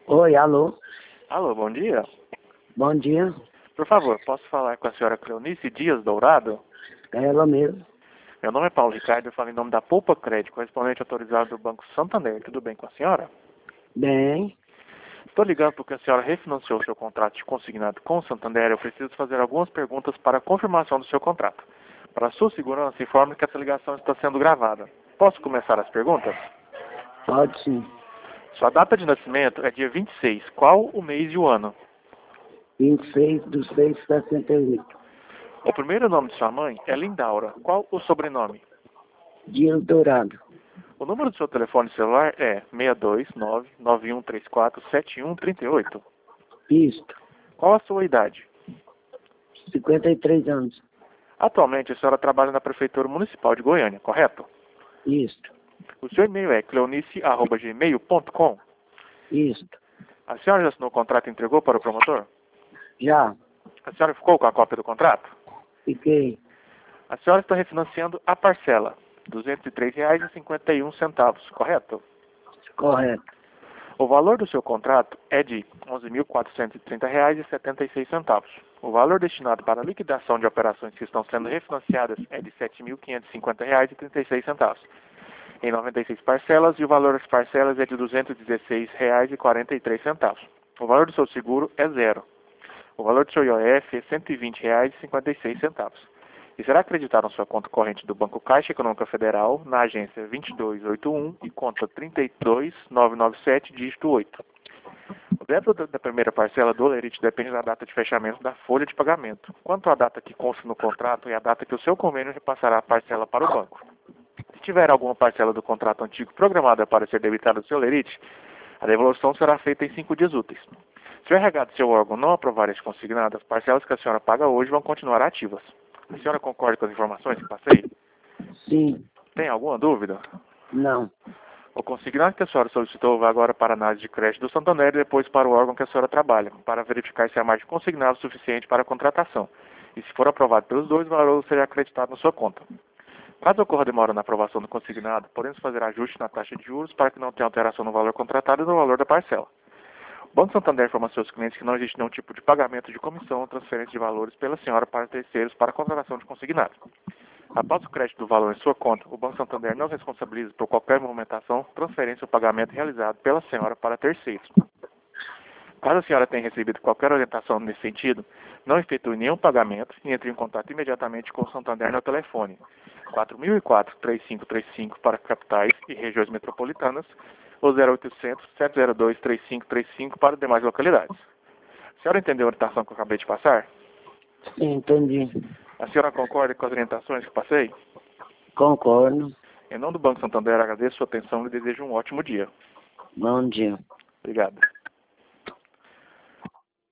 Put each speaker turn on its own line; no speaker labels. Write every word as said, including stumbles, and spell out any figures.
Oi, alô.
Alô, bom dia.
Bom dia.
Por favor, posso falar com a senhora Cleonice Dias Dourado?
É ela mesmo.
Meu nome é Paulo Ricardo, eu falo em nome da Poupa Crédito, correspondente autorizado do Banco Santander. Tudo bem com a senhora?
Bem,
Estou ligando porque a senhora refinanciou seu contrato de consignado com o Santander. Eu preciso fazer algumas perguntas para a confirmação do seu contrato. Para sua segurança, informe que essa ligação está sendo gravada. Posso começar as perguntas?
pode sim.
Sua data de nascimento é dia vinte e seis. Qual o mês e o ano?
vinte e seis de seis de sessenta e oito.
O primeiro nome de sua mãe é Lindaura. Qual o sobrenome?
Dias Dourado.
O número do seu telefone celular é seis dois nove, nove um três quatro, sete um três oito.
Isto.
Qual a sua idade?
cinquenta e três anos.
Atualmente, a senhora trabalha na Prefeitura Municipal de Goiânia, correto?
Isto.
O seu e-mail é cleonice arroba gmail ponto com.
Isto.
A senhora já assinou o contrato e entregou para o promotor?
Já.
A senhora ficou com a cópia do contrato?
Fiquei.
A senhora está refinanciando a parcela, duzentos e três reais e cinquenta e um centavos, correto?
Correto.
O valor do seu contrato é de onze mil quatrocentos e trinta reais e setenta e seis centavos. O valor destinado para a liquidação de operações que estão sendo refinanciadas é de sete mil quinhentos e cinquenta reais e trinta e seis centavos. Em noventa e seis parcelas, e o valor das parcelas é de duzentos e dezesseis reais e quarenta e três centavos. O valor do seu seguro é zero. O valor do seu I O F é cento e vinte reais e cinquenta e seis centavos. E será acreditado na sua conta corrente do Banco Caixa Econômica Federal, na agência vinte e dois oitenta e um e conta trinta e dois mil novecentos e noventa e sete, dígito oito. O débito da primeira parcela do Olerite depende da data de fechamento da folha de pagamento. Quanto à data que consta no contrato, é a data que o seu convênio repassará a parcela para o banco. Se tiver alguma parcela do contrato antigo programada para ser debitada do seu Olerite, a devolução será feita em cinco dias úteis. Se o R H do seu órgão não aprovar este consignado, as parcelas que a senhora paga hoje vão continuar ativas. A senhora concorda com as informações que passei?
Sim.
Tem alguma dúvida?
Não.
O consignado que a senhora solicitou vai agora para a análise de crédito do Santander e depois para o órgão que a senhora trabalha, para verificar se há mais de consignado suficiente para a contratação. E se for aprovado pelos dois, o valor será acreditado na sua conta. Caso ocorra demora na aprovação do consignado, podemos fazer ajuste na taxa de juros para que não tenha alteração no valor contratado e no valor da parcela. O Banco Santander informa aos seus clientes que não existe nenhum tipo de pagamento de comissão ou transferência de valores pela senhora para terceiros para a contratação de consignado. Após o crédito do valor em sua conta, o Banco Santander não se responsabiliza por qualquer movimentação, transferência ou pagamento realizado pela senhora para terceiros. Caso a senhora tenha recebido qualquer orientação nesse sentido, não efetue nenhum pagamento e entre em contato imediatamente com o Santander no telefone quatro mil e quatro, três cinco três cinco para capitais e regiões metropolitanas ou zero oitocentos, sete zero dois, três cinco três cinco para demais localidades. A senhora entendeu a orientação que eu acabei de passar?
Sim, entendi.
A senhora concorda com as orientações que passei?
Concordo.
Em nome do Banco Santander, agradeço a sua atenção e desejo um ótimo dia.
Bom dia.
Obrigado.